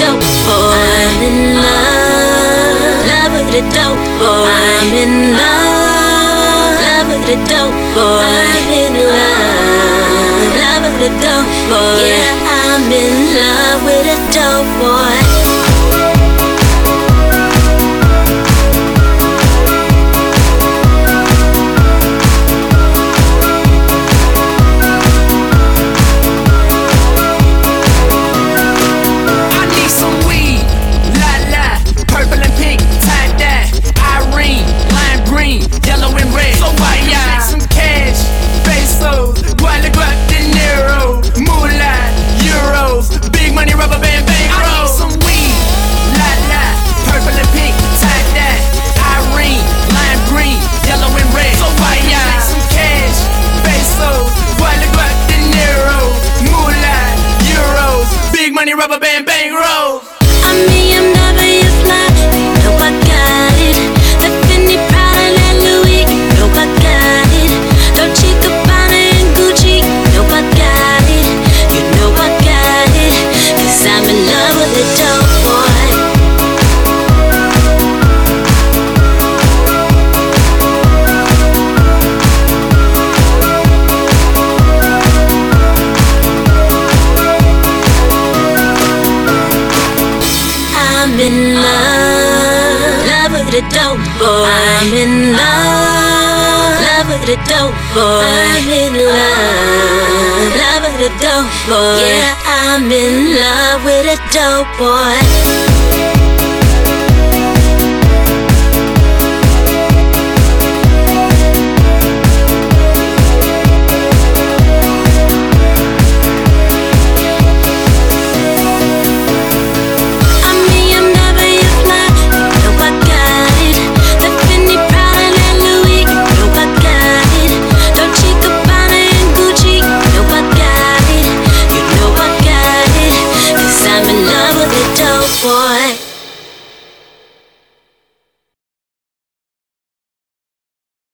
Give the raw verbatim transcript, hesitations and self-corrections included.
dope boy. I'm in love, love with a dope boy. I'm in love, love with a dope boy. I'm in love, love with a dope boy. Yeah, I'm in love with a dope boy. Rubber band, bang, roll. I'm B M W fly, you know I got it. The Fendi, Prada, and Louis, you know I got it. Dolce, Gabbana, and Gucci, you know I got it. You know I got it, 'cause I'm in love with a dope boy. I'm in love, love with a dope boy. I'm in love, love with a dope boy. I'm in love, love with a dope boy. Yeah, I'm in love with a dope boy. Boy.